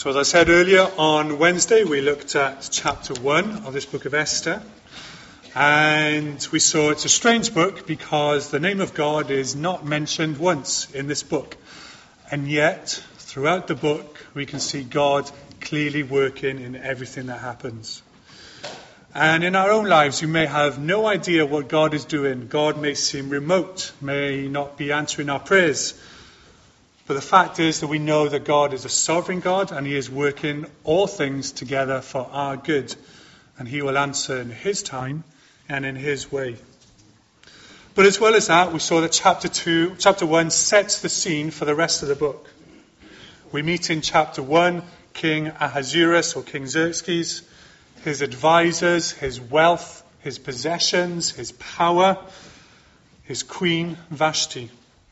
So as I said earlier, on Wednesday we looked at chapter 1 of this book of Esther. And we saw it's a strange book because the name of God is not mentioned once in this book. And yet, throughout the book, we can see God clearly working in everything that happens. And in our own lives, we may have no idea what God is doing. God may seem remote, may not be answering our prayers. But the fact is that we know that God is a sovereign God and he is working all things together for our good. And he will answer in his time and in his way. But as well as that, we saw that chapter 1 sets the scene for the rest of the book. We meet in chapter 1 King Ahasuerus or King Xerxes, his advisors, his wealth, his possessions, his power, his queen Vashti.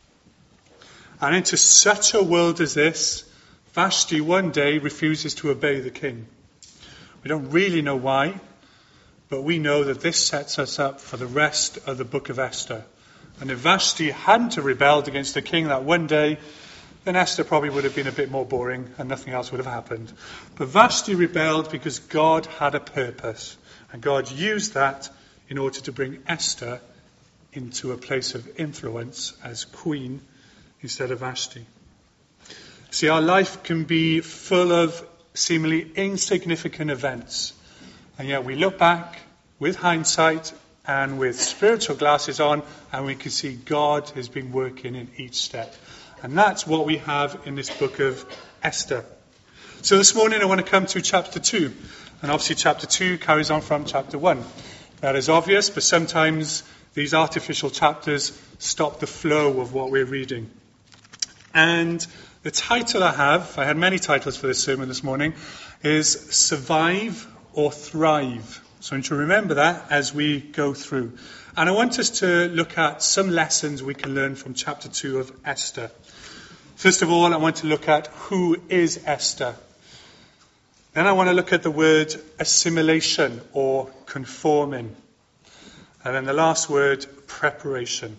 And into such a world as this, Vashti one day refuses to obey the king. We don't really know why, but we know that this sets us up for the rest of the book of Esther. And if Vashti hadn't rebelled against the king that one day, then Esther probably would have been a bit more boring and nothing else would have happened. But Vashti rebelled because God had a purpose. And God used that in order to bring Esther into a place of influence as queen instead of Vashti. See, our life can be full of seemingly insignificant events. And yet we look back with hindsight and with spiritual glasses on, and we can see God has been working in each step. And that's what we have in this book of Esther. So this morning I want to come to chapter 2. And obviously chapter 2 carries on from chapter 1. That is obvious, but sometimes these artificial chapters stop the flow of what we're reading. And the title I had many titles for this sermon this morning, is Survive or Thrive. So I want you to remember that as we go through. And I want us to look at some lessons we can learn from chapter 2 of Esther. First of all, I want to look at who is Esther. Then I want to look at the word assimilation or conforming. And then the last word, preparation.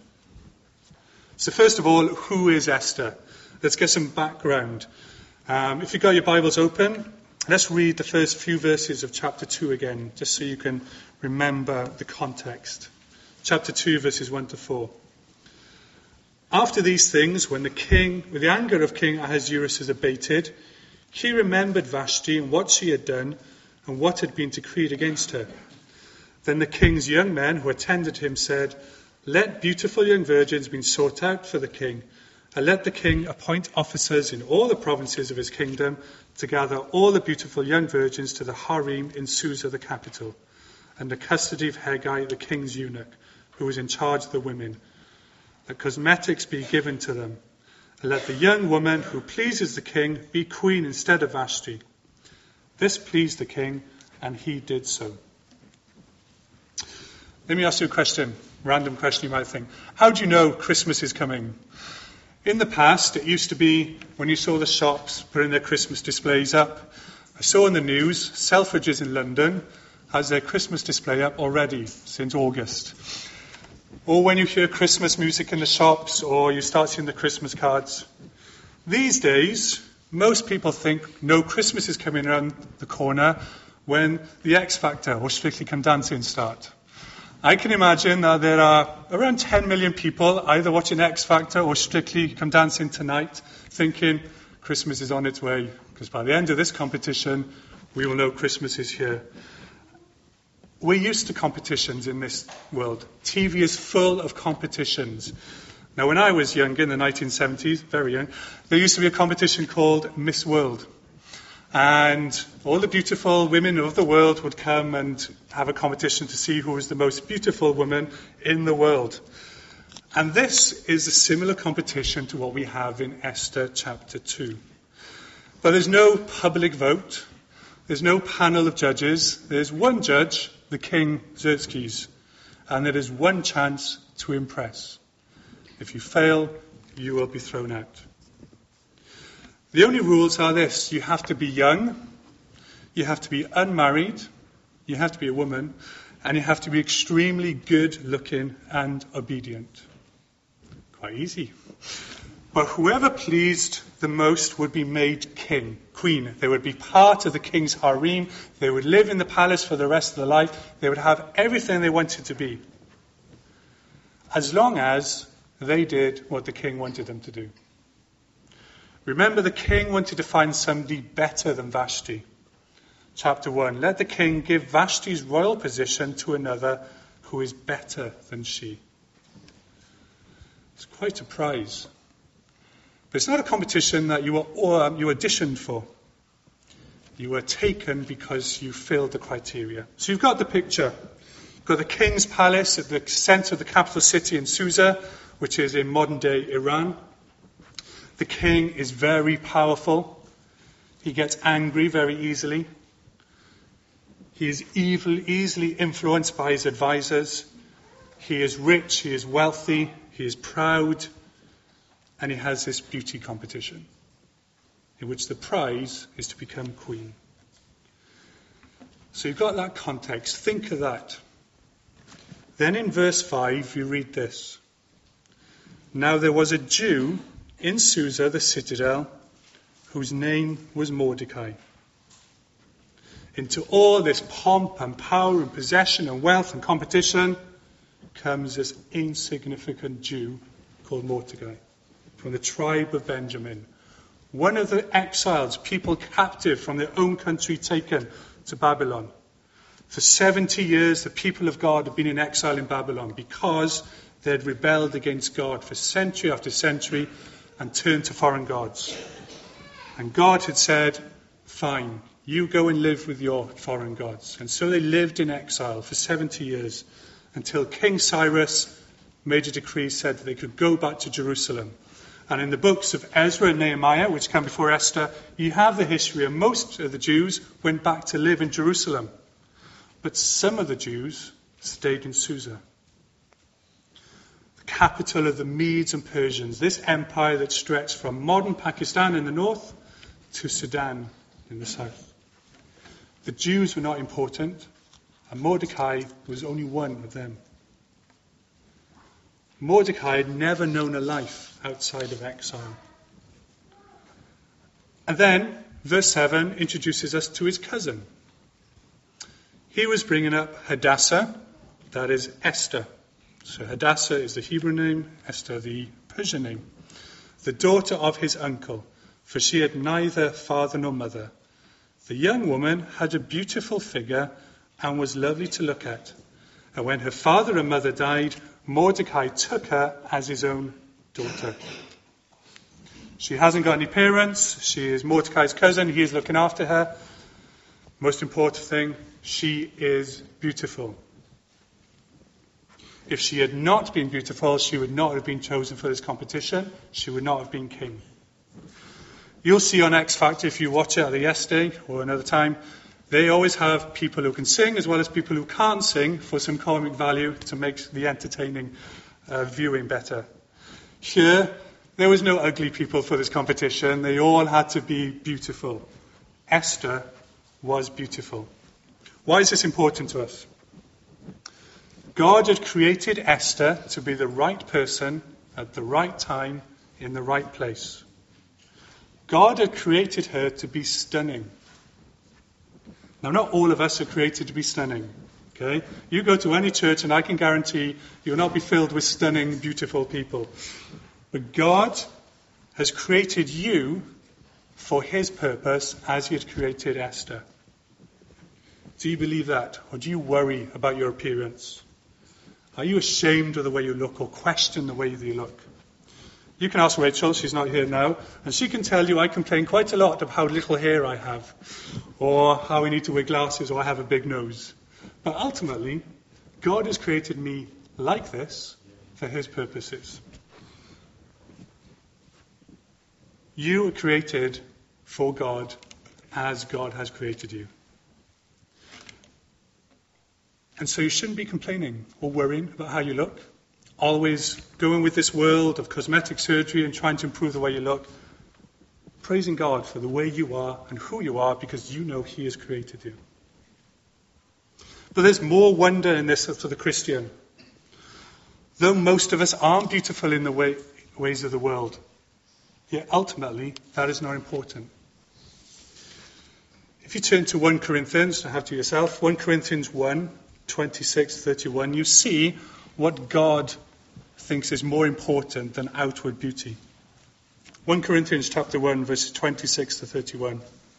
So first of all, who is Esther? Let's get some background. If you've got your Bibles open, let's read the first few verses of chapter 2 again, just so you can remember the context. Chapter 2, verses 1 to 4. After these things, when the anger of King Ahasuerus was abated, he remembered Vashti and what she had done and what had been decreed against her. Then the king's young men who attended him said, "Let beautiful young virgins be sought out for the king, and let the king appoint officers in all the provinces of his kingdom to gather all the beautiful young virgins to the harem in Susa, the capital, under custody of Hegai, the king's eunuch, who was in charge of the women. Let cosmetics be given to them, and let the young woman who pleases the king be queen instead of Vashti." This pleased the king, and he did so. Let me ask you a question, random question you might think. How do you know Christmas is coming? In the past, it used to be when you saw the shops putting their Christmas displays up. I saw in the news, Selfridges in London has their Christmas display up already since August. Or when you hear Christmas music in the shops, or you start seeing the Christmas cards. These days, most people think, no, Christmas is coming around the corner when the X Factor or Strictly Come Dancing start. I can imagine that there are around 10 million people either watching X Factor or Strictly Come Dancing tonight thinking Christmas is on its way. Because by the end of this competition, we will know Christmas is here. We're used to competitions in this world. TV is full of competitions. Now, when I was young, in the 1970s, very young, there used to be a competition called Miss World. And all the beautiful women of the world would come and have a competition to see who was the most beautiful woman in the world. And this is a similar competition to what we have in Esther chapter 2. But there's no public vote. There's no panel of judges. There's one judge, the King Xerxes. And there is one chance to impress. If you fail, you will be thrown out. The only rules are this: you have to be young, you have to be unmarried, you have to be a woman, and you have to be extremely good looking and obedient. Quite easy. But whoever pleased the most would be made queen. They would be part of the king's harem. They would live in the palace for the rest of their life. They would have everything they wanted to be, as long as they did what the king wanted them to do. Remember, the king wanted to find somebody better than Vashti. Chapter 1, let the king give Vashti's royal position to another who is better than she. It's quite a prize. But it's not a competition that you auditioned for. You were taken because you filled the criteria. So you've got the picture. You've got the king's palace at the center of the capital city in Susa, which is in modern-day Iran. The king is very powerful. He gets angry very easily. He is easily influenced by his advisors. He is rich, he is wealthy, he is proud, and he has this beauty competition in which the prize is to become queen. So you've got that context. Think of that. Then in verse 5 you read this. Now there was a Jew in Susa, the citadel, whose name was Mordecai. Into all this pomp and power and possession and wealth and competition comes this insignificant Jew called Mordecai from the tribe of Benjamin. One of the exiles, people captive from their own country taken to Babylon. For 70 years the people of God have been in exile in Babylon because they had rebelled against God for century after century and turned to foreign gods. And God had said, fine, you go and live with your foreign gods. And so they lived in exile for 70 years until King Cyrus made a decree, said that they could go back to Jerusalem. And in the books of Ezra and Nehemiah, which come before Esther, you have the history of most of the Jews went back to live in Jerusalem. But some of the Jews stayed in Susa, the capital of the Medes and Persians, this empire that stretched from modern Pakistan in the north to Sudan in the south. The Jews were not important, and Mordecai was only one of them. Mordecai had never known a life outside of exile. And then, verse 7 introduces us to his cousin. He was bringing up Hadassah, that is Esther. So Hadassah is the Hebrew name, Esther the Persian name. The daughter of his uncle, for she had neither father nor mother. The young woman had a beautiful figure and was lovely to look at. And when her father and mother died, Mordecai took her as his own daughter. She hasn't got any parents. She is Mordecai's cousin. He is looking after her. Most important thing, she is beautiful. If she had not been beautiful, she would not have been chosen for this competition. She would not have been king. You'll see on X Factor, if you watch it either yesterday or another time, they always have people who can sing as well as people who can't sing for some comic value to make the entertaining viewing better. Here, there was no ugly people for this competition. They all had to be beautiful. Esther was beautiful. Why is this important to us? God had created Esther to be the right person at the right time in the right place. God had created her to be stunning. Now, not all of us are created to be stunning. Okay? You go to any church and I can guarantee you'll not be filled with stunning, beautiful people. But God has created you for his purpose as he had created Esther. Do you believe that? Or do you worry about your appearance? Are you ashamed of the way you look or question the way that you look? You can ask Rachel, she's not here now, and she can tell you I complain quite a lot of how little hair I have, or how I need to wear glasses, or I have a big nose. But ultimately, God has created me like this for his purposes. You are created for God as God has created you. And so you shouldn't be complaining or worrying about how you look. Always going with this world of cosmetic surgery and trying to improve the way you look. Praising God for the way you are and who you are because you know he has created you. But there's more wonder in this for the Christian. Though most of us aren't beautiful in the ways of the world, Yet ultimately, that is not important. If you turn to 1 Corinthians, I have to yourself, 1 Corinthians 1, 26-31, you see what God thinks is more important than outward beauty. 1 Corinthians chapter 1, verses 26-31.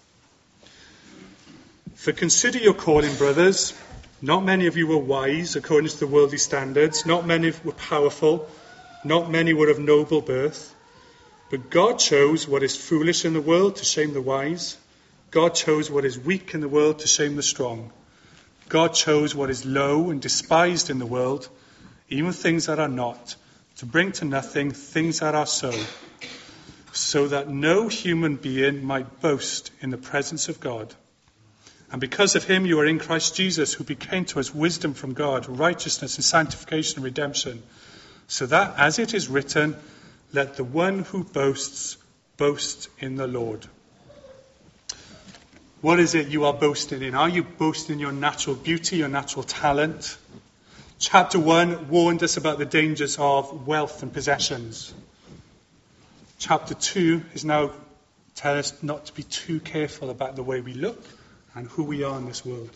For consider your calling, brothers. Not many of you were wise according to the worldly standards. Not many were powerful. Not many were of noble birth. But God chose what is foolish in the world to shame the wise. God chose what is weak in the world to shame the strong. God chose what is low and despised in the world, even things that are not, to bring to nothing things that are so that no human being might boast in the presence of God. And because of him you are in Christ Jesus, who became to us wisdom from God, righteousness and sanctification and redemption, so that, as it is written, let the one who boasts boast in the Lord. What is it you are boasting in? Are you boasting in your natural beauty, your natural talent? Chapter 1 warned us about the dangers of wealth and possessions. Chapter 2 is now telling us not to be too careful about the way we look and who we are in this world.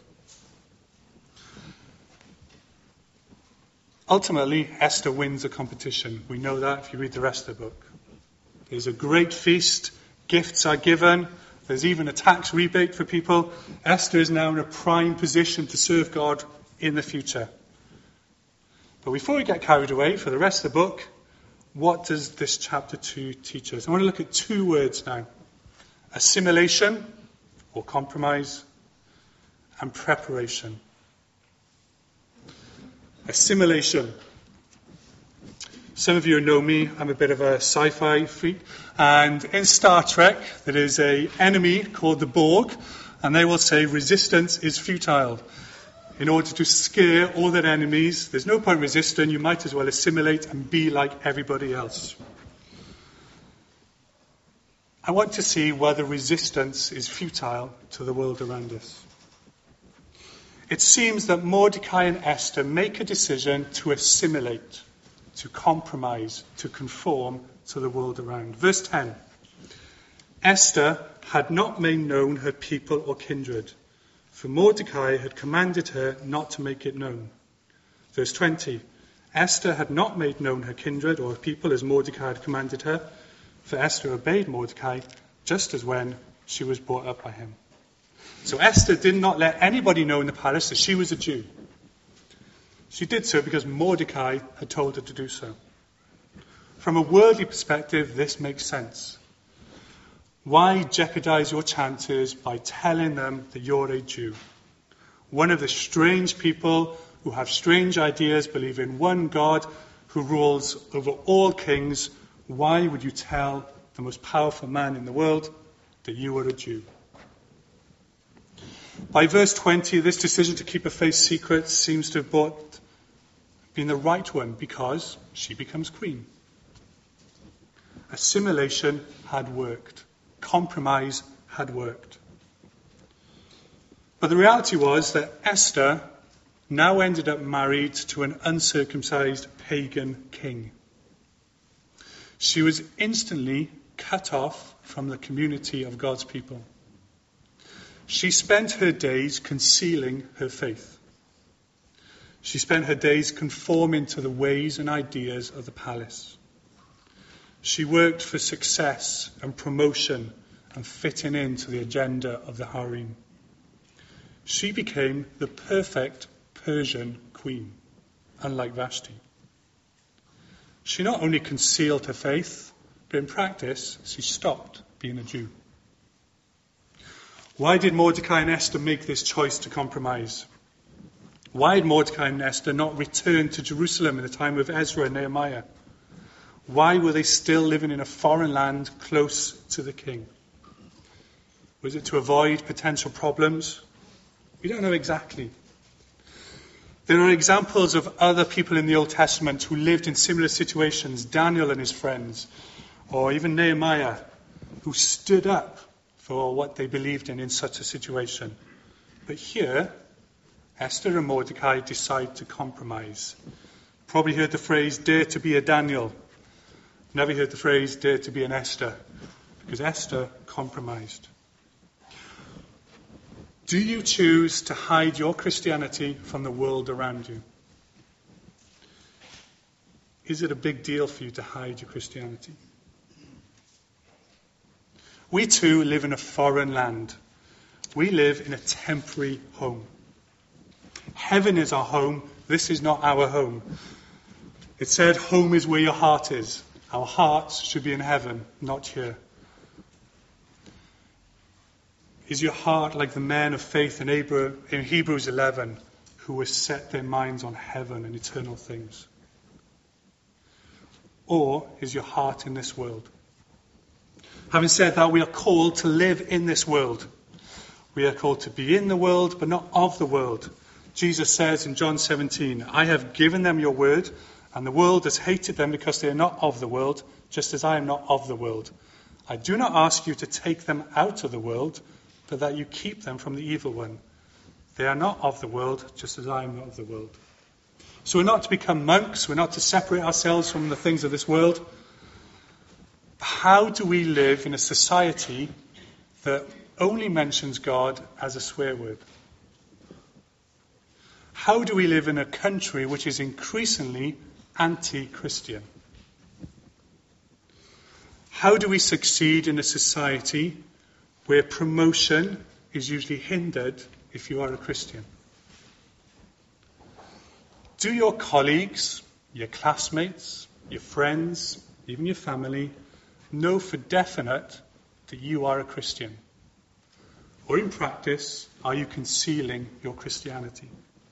Ultimately, Esther wins the competition. We know that if you read the rest of the book. There's a great feast. Gifts are given. There's even a tax rebate for people. Esther is now in a prime position to serve God in the future. But before we get carried away, for the rest of the book, what does this chapter 2 teach us? I want to look at two words now. Assimilation, or compromise, and preparation. Assimilation. Some of you know me, I'm a bit of a sci-fi freak. And in Star Trek, there is an enemy called the Borg, and they will say resistance is futile. In order to scare all their enemies, there's no point resisting, you might as well assimilate and be like everybody else. I want to see whether resistance is futile to the world around us. It seems that Mordecai and Esther make a decision to assimilate, to compromise, to conform to the world around. Verse 10. Esther had not made known her people or kindred, for Mordecai had commanded her not to make it known. Verse 20. Esther had not made known her kindred or her people as Mordecai had commanded her, for Esther obeyed Mordecai just as when she was brought up by him. So Esther did not let anybody know in the palace that she was a Jew. She did so because Mordecai had told her to do so. From a worldly perspective, this makes sense. Why jeopardize your chances by telling them that you're a Jew? One of the strange people who have strange ideas, believe in one God who rules over all kings. Why would you tell the most powerful man in the world that you are a Jew? By verse 20, this decision to keep her faith secret seems to have been the right one because she becomes queen. Assimilation had worked. Compromise had worked. But the reality was that Esther now ended up married to an uncircumcised pagan king. She was instantly cut off from the community of God's people. She spent her days concealing her faith. She spent her days conforming to the ways and ideas of the palace. She worked for success and promotion and fitting into the agenda of the harem. She became the perfect Persian queen, unlike Vashti. She not only concealed her faith, but in practice, she stopped being a Jew. Why did Mordecai and Esther make this choice to compromise? Why did Mordecai and Esther not return to Jerusalem in the time of Ezra and Nehemiah? Why were they still living in a foreign land close to the king? Was it to avoid potential problems? We don't know exactly. There are examples of other people in the Old Testament who lived in similar situations, Daniel and his friends, or even Nehemiah, who stood up for what they believed in such a situation. But here, Esther and Mordecai decide to compromise. Probably heard the phrase, dare to be a Daniel. Never heard the phrase, dare to be an Esther, because Esther compromised. Do you choose to hide your Christianity from the world around you? Is it a big deal for you to hide your Christianity? We too live in a foreign land. We live in a temporary home. Heaven is our home. This is not our home. It said, home is where your heart is. Our hearts should be in heaven, not here. Is your heart like the men of faith in Hebrews 11, who were set their minds on heaven and eternal things? Or is your heart in this world? Having said that, we are called to live in this world. We are called to be in the world, but not of the world. Jesus says in John 17, I have given them your word, and the world has hated them because they are not of the world, just as I am not of the world. I do not ask you to take them out of the world, but that you keep them from the evil one. They are not of the world, just as I am not of the world. So we're not to become monks. We're not to separate ourselves from the things of this world. How do we live in a society that only mentions God as a swear word? How do we live in a country which is increasingly anti-Christian? How do we succeed in a society where promotion is usually hindered if you are a Christian? Do your colleagues, your classmates, your friends, even your family, know for definite that you are a Christian? Or in practice, are you concealing your Christianity?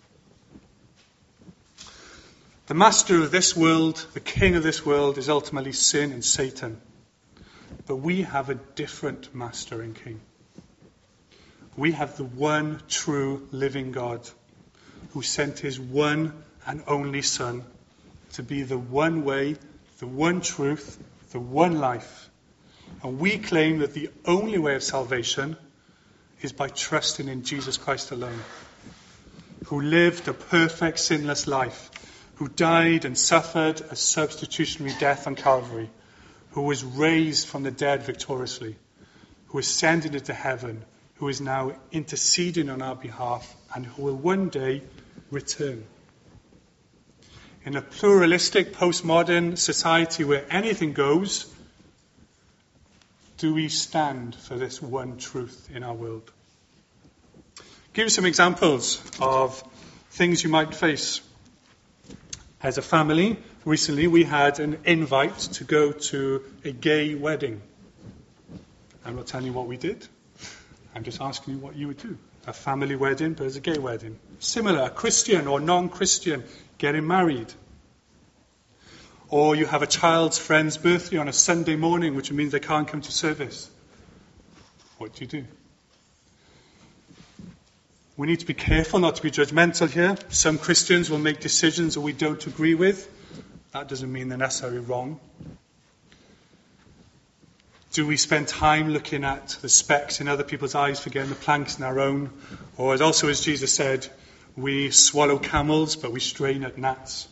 The master of this world, the king of this world, is ultimately sin and Satan. But we have a different master and king. We have the one true living God who sent his one and only Son to be the one way, the one truth, the one life. And we claim that the only way of salvation is by trusting in Jesus Christ alone, who lived a perfect, sinless life, who died and suffered a substitutionary death on Calvary, who was raised from the dead victoriously, who ascended into heaven, who is now interceding on our behalf, and who will one day return. In a pluralistic, postmodern society where anything goes, do we stand for this one truth in our world? Give you some examples of things you might face. As a family, recently we had an invite to go to a gay wedding. I'm not telling you what we did. I'm just asking you what you would do. A family wedding, but it's a gay wedding. Similar, a Christian or non-Christian getting married. Or you have a child's friend's birthday on a Sunday morning, which means they can't come to service. What do you do? We need to be careful not to be judgmental here. Some Christians will make decisions that we don't agree with. That doesn't mean they're necessarily wrong. Do we spend time looking at the specks in other people's eyes, forgetting the planks in our own? Or as Jesus said, we swallow camels, but we strain at gnats.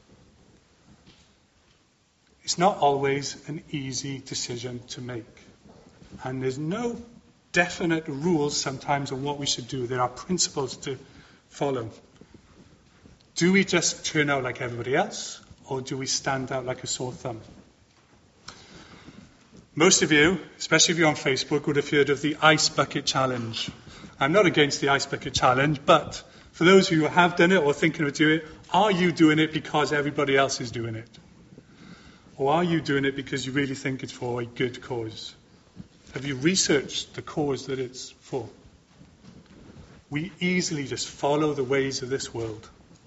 It's not always an easy decision to make. And there's no definite rules sometimes on what we should do. There are principles to follow. Do we just turn out like everybody else, or do we stand out like a sore thumb? Most of you, especially if you're on Facebook, would have heard of the Ice Bucket Challenge. I'm not against the Ice Bucket Challenge, but for those of you who have done it or thinking of doing it, are you doing it because everybody else is doing it? Or are you doing it because you really think it's for a good cause? Have you researched the cause that it's for? We easily just follow the ways of this world.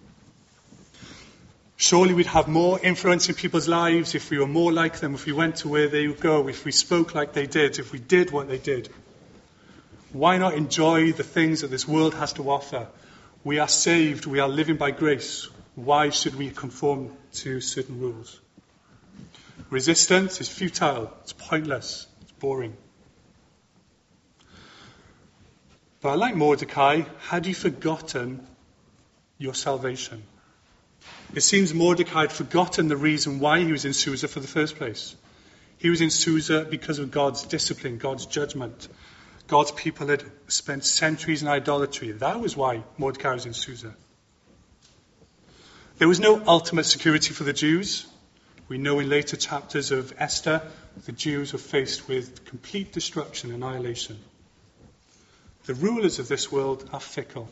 Surely we'd have more influence in people's lives if we were more like them, if we went to where they go, if we spoke like they did, if we did what they did. Why not enjoy the things that this world has to offer? We are saved, we are living by grace. Why should we conform to certain rules? Resistance is futile, it's pointless, it's boring. But like Mordecai, had you forgotten your salvation? It seems Mordecai had forgotten the reason why he was in Susa for the first place. He was in Susa because of God's discipline, God's judgment. God's people had spent centuries in idolatry. That was why Mordecai was in Susa. There was no ultimate security for the Jews. We know in later chapters of Esther, the Jews were faced with complete destruction and annihilation. The rulers of this world are fickle.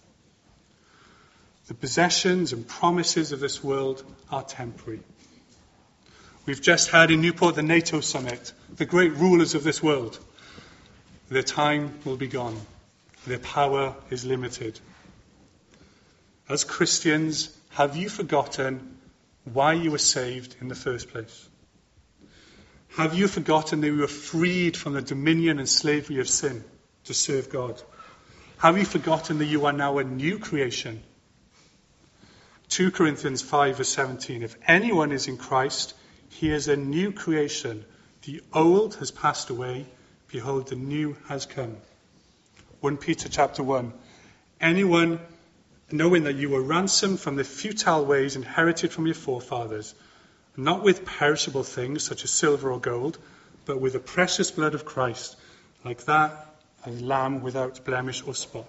The possessions and promises of this world are temporary. We've just had in Newport the NATO summit, the great rulers of this world. Their time will be gone. Their power is limited. As Christians, have you forgotten why you were saved in the first place? Have you forgotten that you were freed from the dominion and slavery of sin to serve God? Have you forgotten that you are now a new creation? 2 Corinthians 5 verse 17, if anyone is in Christ, he is a new creation. The old has passed away. Behold, the new has come. 1 Peter chapter 1. Anyone knowing that you were ransomed from the futile ways inherited from your forefathers, not with perishable things such as silver or gold, but with the precious blood of Christ, like that of a lamb without blemish or spot.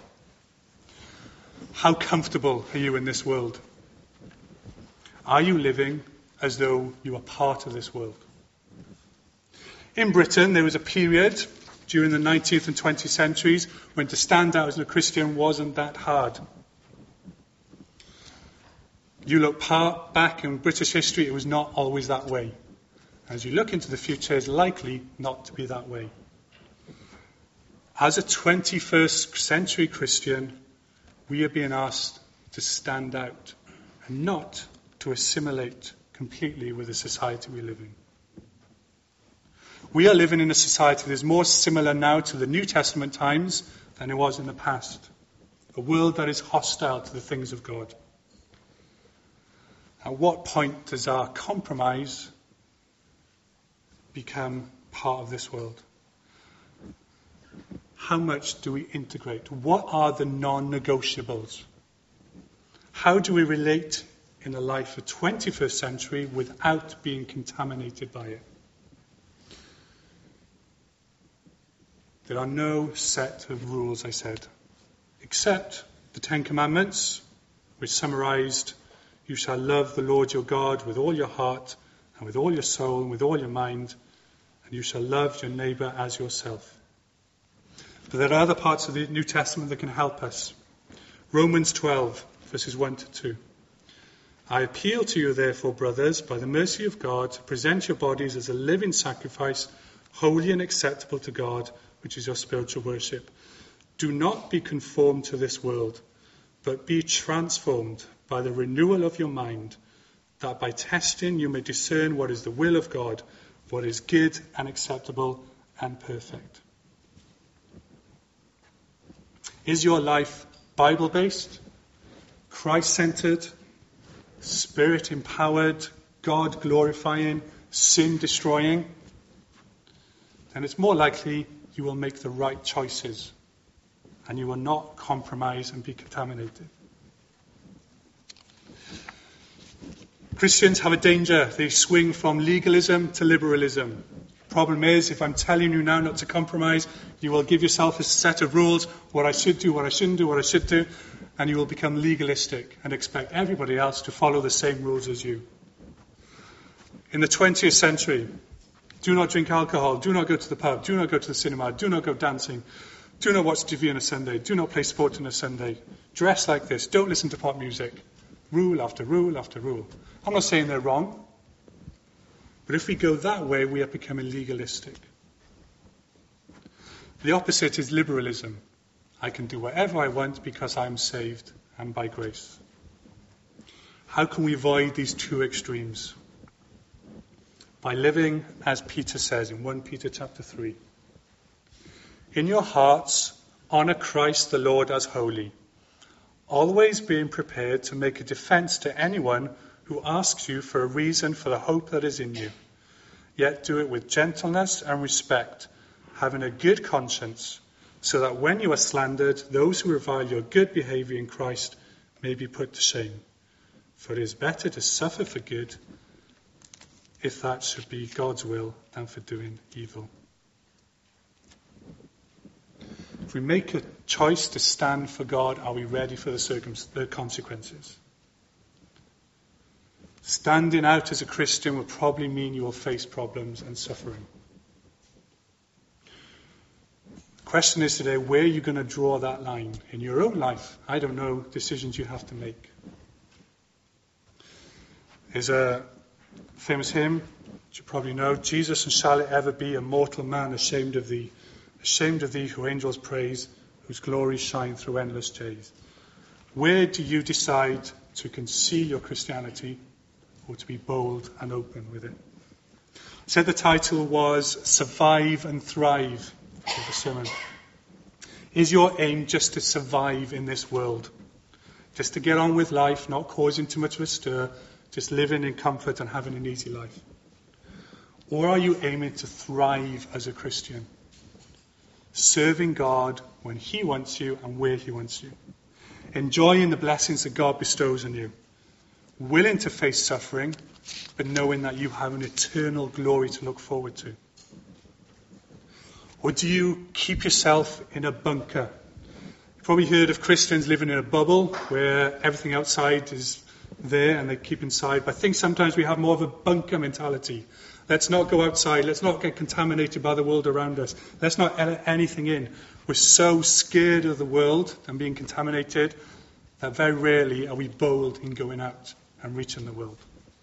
How comfortable are you in this world? Are you living as though you are part of this world? In Britain, there was a period during the 19th and 20th centuries when to stand out as a Christian wasn't that hard. You look back in British history, it was not always that way. As you look into the future, it's likely not to be that way. As a 21st century Christian, we are being asked to stand out and not to assimilate completely with the society we live in. We are living in a society that is more similar now to the New Testament times than it was in the past. A world that is hostile to the things of God. At what point does our compromise become part of this world? How much do we integrate? What are the non-negotiables? How do we relate in the life of 21st century without being contaminated by it? There are no set of rules, I said, except the Ten Commandments, which summarized, you shall love the Lord your God with all your heart and with all your soul and with all your mind, and you shall love your neighbor as yourself. But there are other parts of the New Testament that can help us. Romans 12, verses 1 to 2. I appeal to you, therefore, brothers, by the mercy of God, to present your bodies as a living sacrifice, holy and acceptable to God, which is your spiritual worship. Do not be conformed to this world, but be transformed by the renewal of your mind, that by testing you may discern what is the will of God, what is good and acceptable and perfect. Is your life Bible-based, Christ-centered, Spirit-empowered, God-glorifying, sin-destroying? Then it's more likely you will make the right choices and you will not compromise and be contaminated. Christians have a danger. They swing from legalism to liberalism. Problem is, if I'm telling you now not to compromise, you will give yourself a set of rules, what I should do, what I shouldn't do, what I should do, and you will become legalistic and expect everybody else to follow the same rules as you. In the 20th century, do not drink alcohol, do not go to the pub, do not go to the cinema, do not go dancing, do not watch TV on a Sunday, do not play sport on a Sunday, dress like this, don't listen to pop music. Rule after rule after rule. I'm not saying they're wrong. But if we go that way, we are becoming legalistic. The opposite is liberalism. I can do whatever I want because I'm saved and by grace. How can we avoid these two extremes? By living, as Peter says in 1 Peter chapter 3. In your hearts, honor Christ the Lord as holy, always being prepared to make a defense to anyone who asks you for a reason for the hope that is in you. Yet do it with gentleness and respect, having a good conscience, so that when you are slandered, those who revile your good behavior in Christ may be put to shame. For it is better to suffer for good, if that should be God's will, than for doing evil. If we make a choice to stand for God, are we ready for the consequences? Standing out as a Christian will probably mean you will face problems and suffering. The question is today, where are you going to draw that line in your own life? I don't know, decisions you have to make. There's a famous hymn, which you probably know, Jesus, and shall it ever be a mortal man ashamed of thee who angels praise, whose glories shine through endless days. Where do you decide to conceal your Christianity or to be bold and open with it? I said the title was Survive and Thrive of the sermon. Is your aim just to survive in this world? Just to get on with life, not causing too much of a stir, just living in comfort and having an easy life? Or are you aiming to thrive as a Christian? Serving God when He wants you and where He wants you. Enjoying the blessings that God bestows on you. Willing to face suffering, but knowing that you have an eternal glory to look forward to. Or do you keep yourself in a bunker? You've probably heard of Christians living in a bubble where everything outside is there and they keep inside. But I think sometimes we have more of a bunker mentality. Let's not go outside. Let's not get contaminated by the world around us. Let's not let anything in. We're so scared of the world and being contaminated that very rarely are we bold in going out and reaching the world.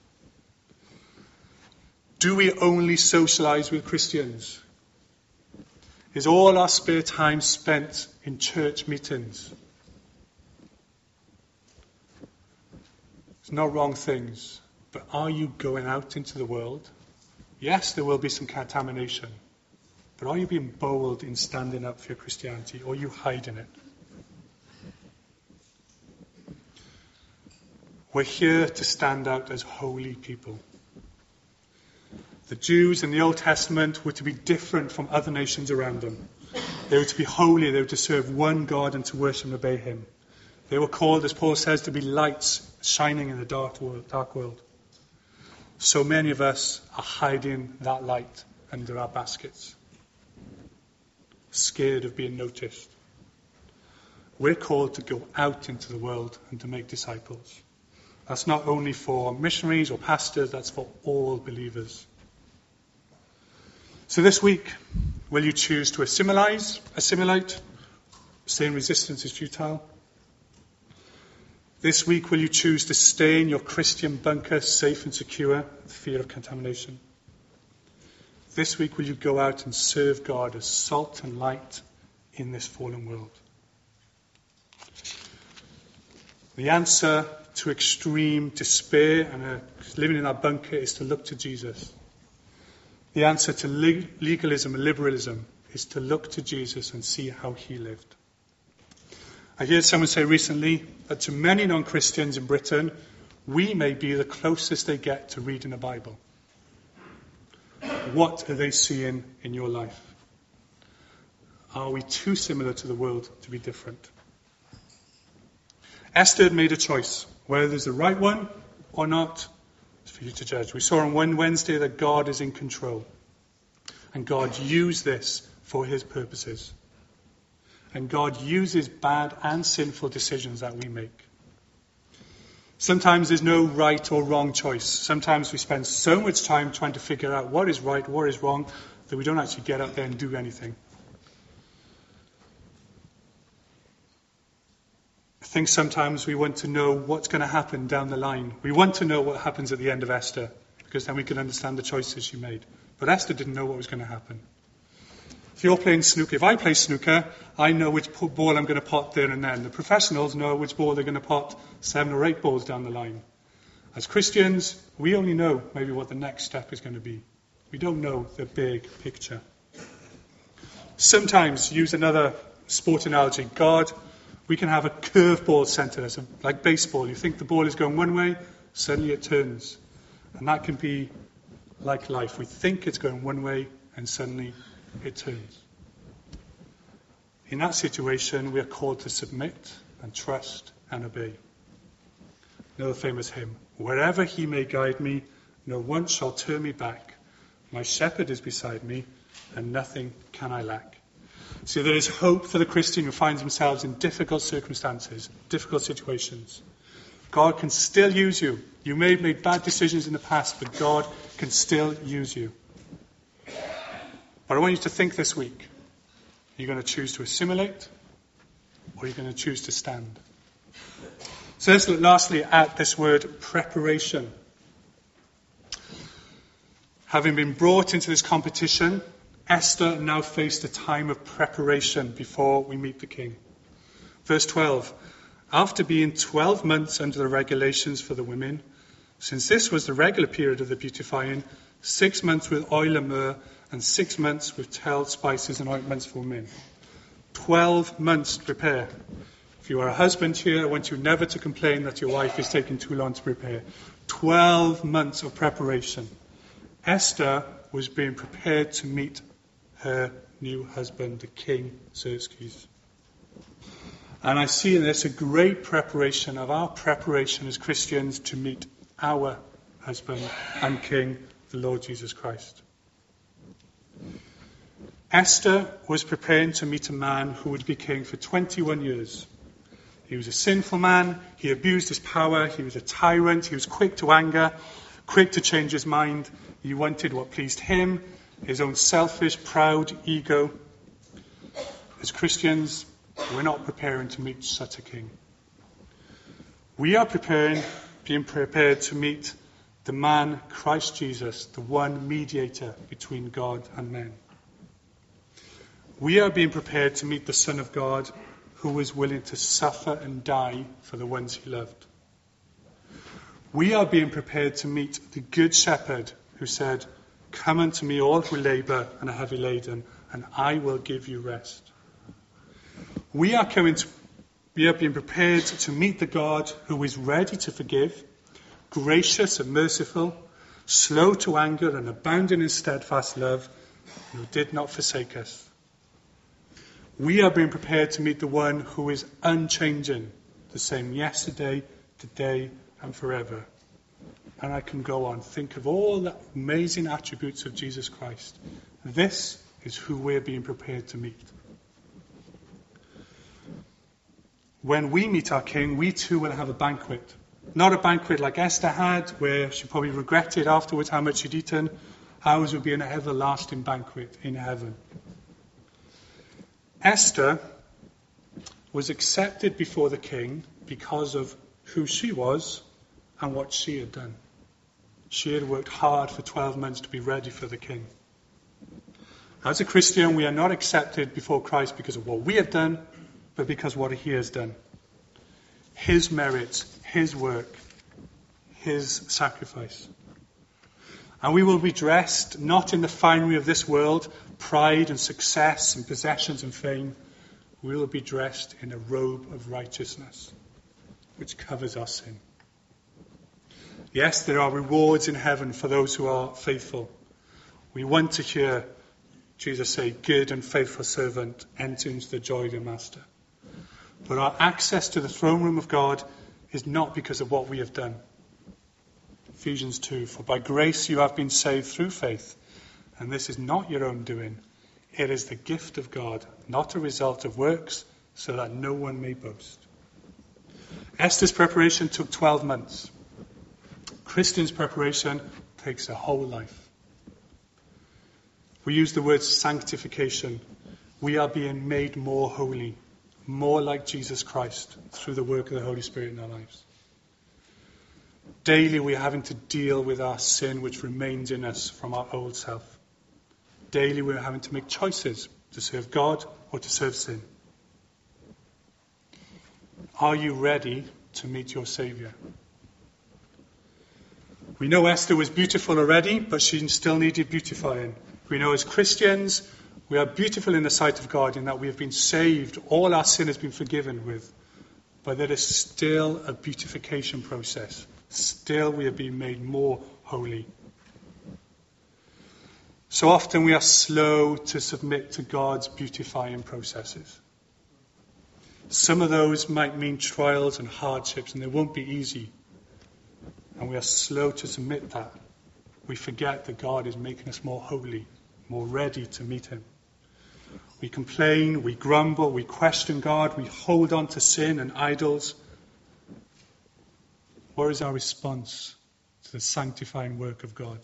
Do we only socialize with Christians? Is all our spare time spent in church meetings? It's not wrong things, but are you going out into the world? Yes, there will be some contamination, but are you being bold in standing up for your Christianity, or are you hiding it? We're here to stand out as holy people. The Jews in the Old Testament were to be different from other nations around them. They were to be holy, they were to serve one God and to worship and obey Him. They were called, as Paul says, to be lights shining in the dark world. So many of us are hiding that light under our baskets, scared of being noticed. We're called to go out into the world and to make disciples. That's not only for missionaries or pastors, that's for all believers. So this week, will you choose to assimilate, saying resistance is futile? This week, will you choose to stay in your Christian bunker, safe and secure, with fear of contamination? This week, will you go out and serve God as salt and light in this fallen world? The answer to extreme despair and living in our bunker is to look to Jesus. The answer to legalism and liberalism is to look to Jesus and see how He lived. I heard someone say recently that to many non-Christians in Britain, we may be the closest they get to reading the Bible. What are they seeing in your life? Are we too similar to the world to be different? Esther had made a choice. Whether there's the right one or not, it's for you to judge. We saw on one Wednesday that God is in control. And God used this for His purposes. And God uses bad and sinful decisions that we make. Sometimes there's no right or wrong choice. Sometimes we spend so much time trying to figure out what is right, what is wrong, that we don't actually get up there and do anything. I think sometimes we want to know what's going to happen down the line. We want to know what happens at the end of Esther, because then we can understand the choices she made. But Esther didn't know what was going to happen. If you're playing snooker, if I play snooker, I know which ball I'm going to pot there and then. The professionals know which ball they're going to pot 7 or 8 balls down the line. As Christians, we only know maybe what the next step is going to be. We don't know the big picture. Sometimes, use another sport analogy, we can have a curveball sent at us, like baseball. You think the ball is going one way, suddenly it turns. And that can be like life. We think it's going one way, and suddenly it turns. In that situation, we are called to submit and trust and obey. You know the famous hymn, wherever he may guide me, no one shall turn me back. My shepherd is beside me, and nothing can I lack. See, there is hope for the Christian who finds themselves in difficult circumstances, difficult situations. God can still use you. You may have made bad decisions in the past, but God can still use you. But I want you to think this week. Are you going to choose to assimilate, or are you going to choose to stand? So let's look lastly at this word preparation. Having been brought into this competition, Esther now faced a time of preparation before we meet the king. Verse 12. After being 12 months under the regulations for the women, since this was the regular period of the beautifying, 6 months with oil and myrrh, and 6 months with telled spices and ointments for men. 12 months to prepare. If you are a husband here, I want you never to complain that your wife is taking too long to prepare. 12 months of preparation. Esther was being prepared to meet her new husband, the King Xerxes. And I see in this a great preparation of our preparation as Christians to meet our husband and King, the Lord Jesus Christ. Esther was preparing to meet a man who would be king for 21 years. He was a sinful man. He abused his power. He was a tyrant. He was quick to anger, quick to change his mind. He wanted what pleased him, his own selfish, proud ego. As Christians, we're not preparing to meet such a king. We are being prepared to meet the man, Christ Jesus, the one mediator between God and men. We are being prepared to meet the Son of God, who was willing to suffer and die for the ones he loved. We are being prepared to meet the Good Shepherd, who said, "Come unto me all who labour and are heavy laden, and I will give you rest." We are being prepared to meet the God who is ready to forgive, gracious and merciful, slow to anger and abounding in steadfast love, and who did not forsake us. We are being prepared to meet the one who is unchanging, the same yesterday, today, and forever. And I can go on. Think of all the amazing attributes of Jesus Christ. This is who we're being prepared to meet. When we meet our King, we too will have a banquet. Not a banquet like Esther had, where she probably regretted afterwards how much she'd eaten. Ours will be an everlasting banquet in heaven. Esther was accepted before the king because of who she was and what she had done. She had worked hard for 12 months to be ready for the king. As a Christian, we are not accepted before Christ because of what we have done, but because of what he has done. His merits, his work, his sacrifice. And we will be dressed not in the finery of this world, pride and success and possessions and fame. We will be dressed in a robe of righteousness, which covers our sin. Yes, there are rewards in heaven for those who are faithful. We want to hear Jesus say, "Good and faithful servant, enter into the joy of your master." But our access to the throne room of God is not because of what we have done. Ephesians 2, "For by grace you have been saved through faith, and this is not your own doing. It is the gift of God, not a result of works, so that no one may boast." Esther's preparation took 12 months. Christian's preparation takes a whole life. We use the word sanctification. We are being made more holy, more like Jesus Christ through the work of the Holy Spirit in our lives. Daily we are having to deal with our sin which remains in us from our old self. Daily we are having to make choices to serve God or to serve sin. Are you ready to meet your Saviour? We know Esther was beautiful already, but she still needed beautifying. We know as Christians, we are beautiful in the sight of God in that we have been saved, all our sin has been forgiven with. But there is still a beautification process. Still we are being made more holy. So often we are slow to submit to God's beautifying processes. Some of those might mean trials and hardships, and they won't be easy. and we are slow to submit that, we forget that God is making us more holy, more ready to meet him. We complain, we grumble, we question God, we hold on to sin and idols. What is our response to the sanctifying work of God?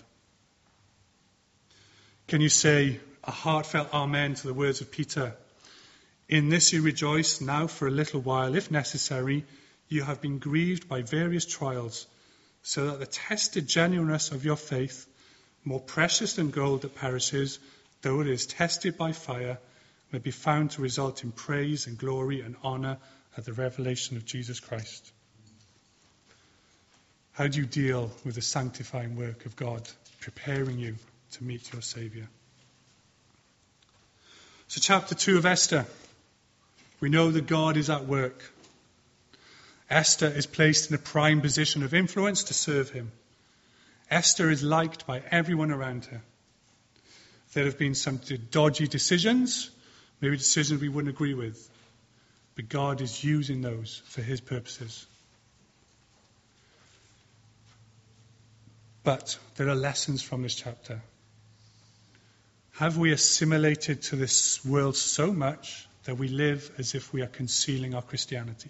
Can you say a heartfelt amen to the words of Peter? In this you rejoice, now for a little while, if necessary, you have been grieved by various trials, so that the tested genuineness of your faith, more precious than gold that perishes, though it is tested by fire, may be found to result in praise and glory and honor at the revelation of Jesus Christ. How do you deal with the sanctifying work of God, preparing you to meet your Saviour? So chapter 2 of Esther, we know that God is at work. Esther is placed in a prime position of influence to serve him. Esther is liked by everyone around her. There have been some dodgy decisions, maybe decisions we wouldn't agree with, but God is using those for his purposes. But there are lessons from this chapter. Have we assimilated to this world so much that we live as if we are concealing our Christianity?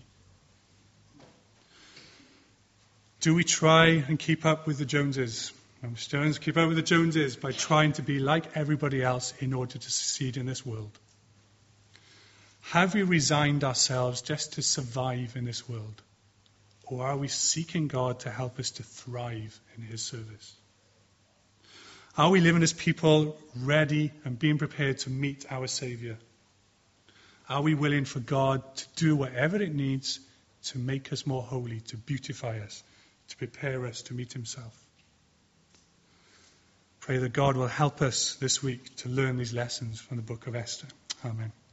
Do we try and keep up with the Joneses? Stones keep up with the Joneses by trying to be like everybody else in order to succeed in this world? Have we resigned ourselves just to survive in this world? Or are we seeking God to help us to thrive in his service? Are we living as people ready and being prepared to meet our Saviour? Are we willing for God to do whatever it needs to make us more holy, to beautify us, to prepare us to meet himself? Pray that God will help us this week to learn these lessons from the book of Esther. Amen.